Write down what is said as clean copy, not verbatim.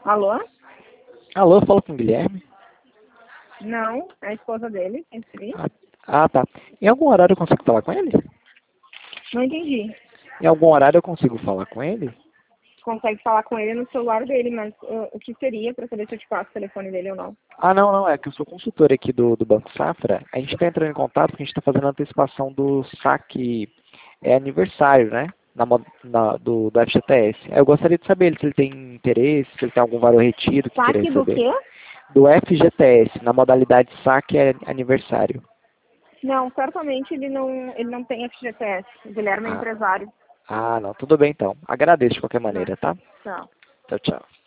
Alô? Alô, fala com o Guilherme? Não, é a esposa dele, recebi. Tá. Em algum horário eu consigo falar com ele? Não entendi. Em algum horário eu consigo falar com ele? Consegue falar com ele no celular dele, mas o que seria para saber se eu te passo o telefone dele ou não? Não, é que eu sou consultor aqui do Banco Safra. A gente está entrando em contato porque a gente está fazendo a antecipação do saque aniversário, né? Do FGTS. Eu gostaria de saber se ele tem interesse, se ele tem algum valor retido que queira Saque do receber. quê? Do FGTS, na modalidade saque aniversário. Não, certamente ele não tem FGTS. O Guilherme é Ah, empresário. não, tudo bem então. Agradeço de qualquer Tá, maneira, tá? tchau. Tchau, tchau.